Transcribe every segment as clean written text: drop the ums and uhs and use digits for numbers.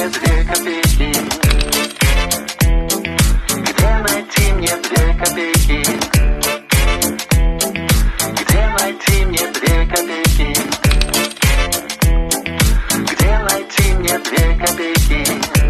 2 копейки? Где найти мне 2 копейки? Где найти мне 2 копейки? Где найти мне 2 копейки?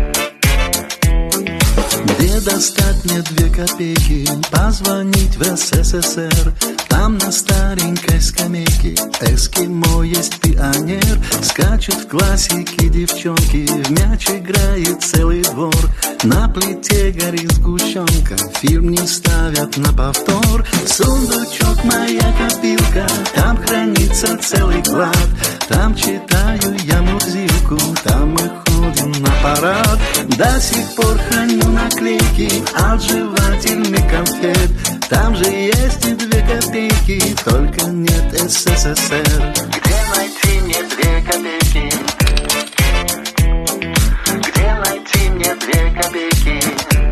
Где достать мне 2 копейки? Позвонить в СССР. Там на старенькой скамейке эскимо есть пионер. Скачут в классике девчонки, в мяч играет целый двор. На плите горит сгущенка, фильм не ставят на повтор. Сундучок моя копилка, там хранится целый клад. Там читаю я Мурзилку, там мы ходим на парад. До сих пор храню наклейки от жевательных конфет. Там же есть и 2 копейки, только нет СССР. Где найти мне 2 копейки? Где найти мне 2 копейки?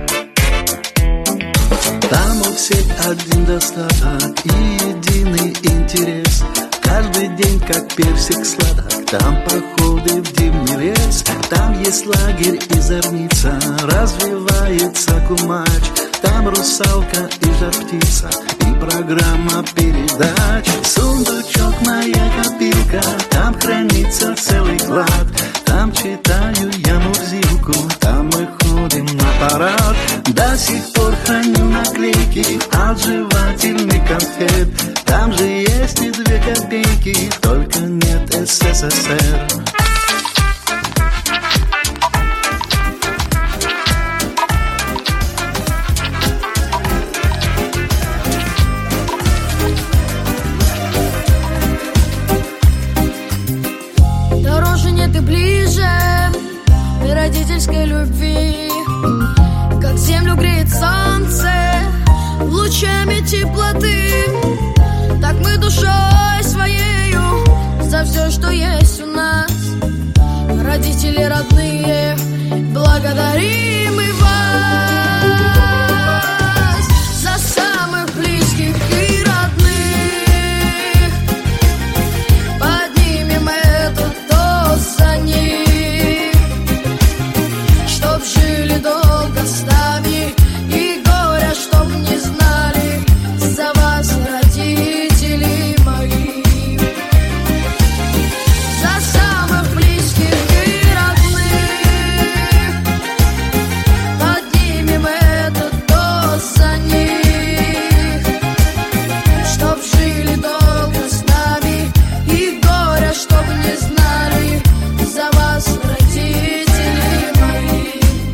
Там у всех один достаток и единый интерес. Каждый день как персик сладок, там походы в дивный лес. Там есть лагерь и зорница, развивается кумач. Там русалка и жар-птица, и программа передач. Сундучок моя копилка, там хранится целый клад. Там читаю я Мурзилку, там мы ходим на парад. До сих пор храню наклейки от жевательных конфет. Там же есть и 2 копейки, только нет СССР. Дороже нет и ближе родительской любви. Как землю греет солнце лучами теплоты, так мы душой своею за все, что есть у нас. Родители родные, благодарим мы вас за самых близких и родных. Поднимем этот тост за них, чтоб жили долго с нами и горя чтоб не знали. За вас, родители мои, за самых близких и родных. Поднимем этот тост за них, чтоб жили долго с нами и горя чтоб не знали. За вас, родители мои.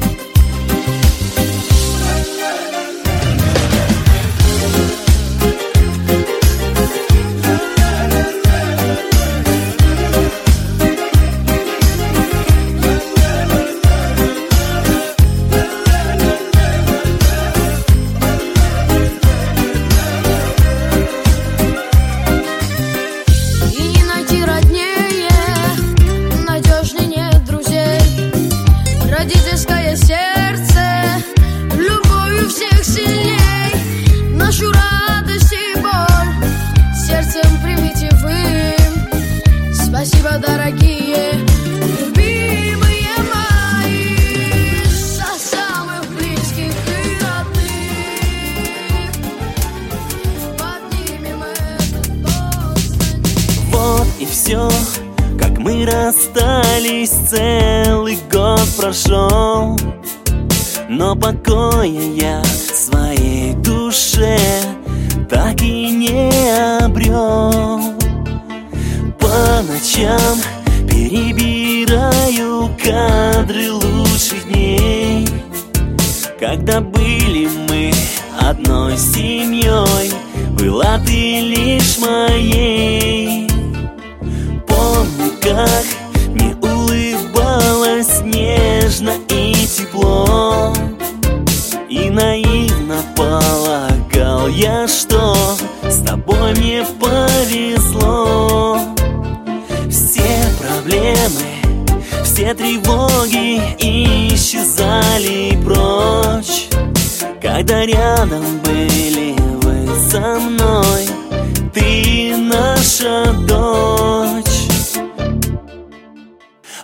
И не найти роднее, надежнее нет друзей. Родительское сердце любовью всех сильней. Нашу радость и боль сердцем примите вы. Спасибо, дорогие, любимые мои, за самых близких и родных. Поднимем этот тост за них. Вот и все, как мы расстались, целый год прошел. Но покоя я в своей душе так и не обрел. По ночам перебираю кадры лучших дней, когда были мы одной семьей, была ты лишь моей. Помню, как мне улыбалась нежно и тепло, и наивно полагал я, что с тобой мне повезло. Все проблемы, все тревоги исчезали прочь, когда рядом были вы со мной, ты наша дочь.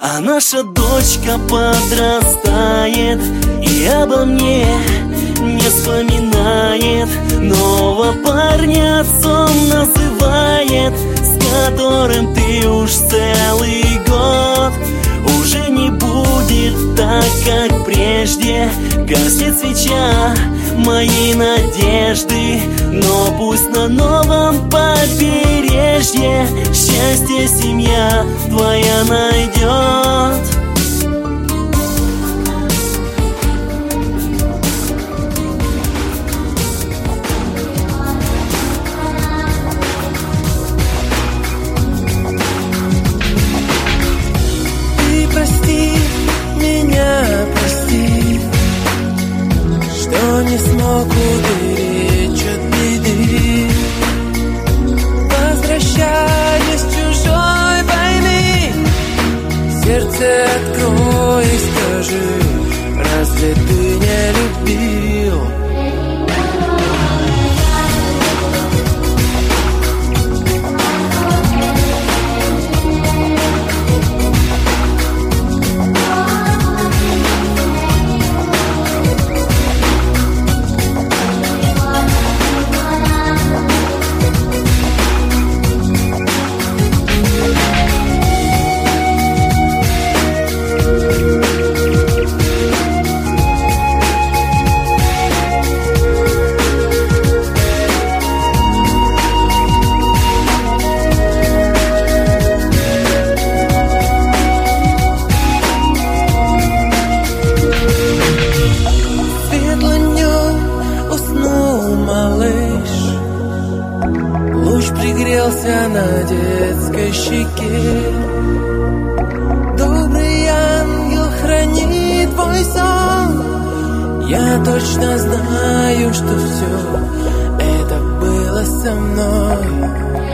А наша дочка подрастает и обо мне не вспоминает. Нового парня отцом называет, с которым ты уж целый год. Уже не будет так, как прежде, гаснет свеча моей надежды. Но пусть на новом побережье счастье семья твоя найдет. Прости меня, прости, что не смог уберечь от беды. Возвращаясь чужой, пойми, сердце открой и скажи, разве ты не любил? Луч пригрелся на детской щеке. Добрый ангел, храни твой сон. Я точно знаю, что все это было со мной.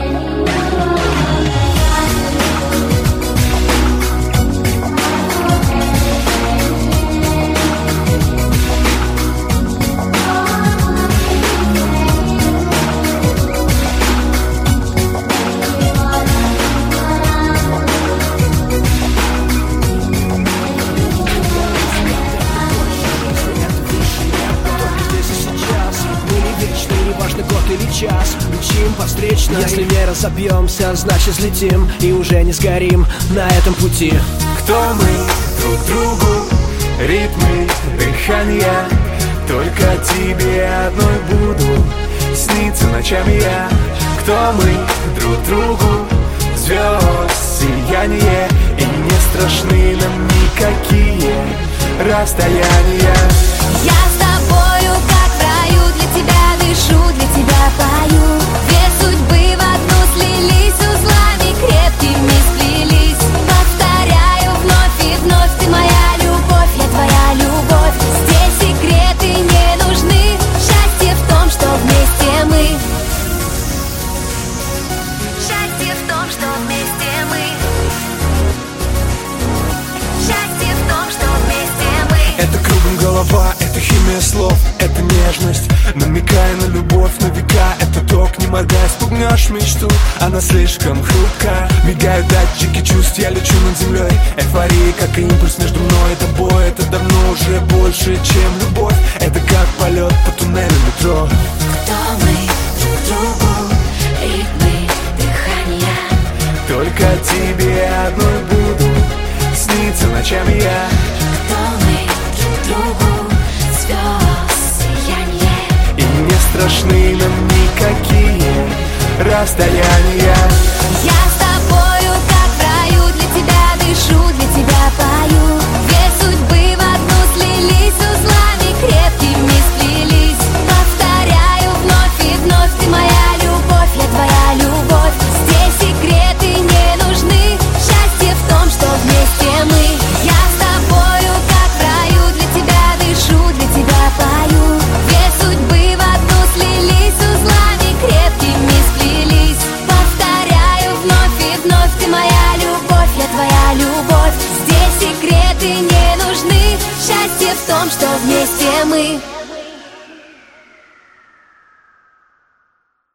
Час летим по встречной. Если не разобьемся, значит взлетим и уже не сгорим на этом пути. Кто мы друг другу, ритмы дыхания, только тебе одной буду сниться ночами я. Кто мы друг другу, звезд сияние, и не страшны нам никакие расстояния. Я с тобою, как в раю, для тебя дышу, для тебя пою. Две судьбы в одну слились, узлами крепкими сплелись. Повторяю вновь и вновь, ты моя любовь, я твоя любовь. Здесь секреты не нужны, счастье в том, что вместе мы. Счастье в том, что вместе мы. Счастье в том, что вместе мы. Это кругом голова, это химия слов, это нежность, намекая на любовь на века. Это ток, не моргая, спугнешь мечту, она слишком хрупка. Мигают датчики чувств, я лечу над землей. Эйфория, как и импульс между мной и тобой. Это давно уже больше, чем любовь. Это как полет по туннелю метро. Кто мы друг другу, ритмы дыхания. Только тебе одной буду сниться ночами я. Кто мы друг другу, звезд сияние. И не страшны нам никакие расстояния. Я с тобою, как в раю, для тебя дышу, для тебя пою. Две судьбы в одну слились, узлами крепкими сплелись. Повторяю вновь и вновь, ты моя любовь, я твоя любовь. Здесь секреты не нужны, счастье в том, что вместе мы. Я с тобою, как в раю, для тебя дышу, для тебя пою. Две судьбы в одну слились, узлами крепкими сплелись. Повторяю вновь и вновь, ты моя любовь, я твоя любовь. Здесь секреты не нужны, счастье в том, что вместе мы.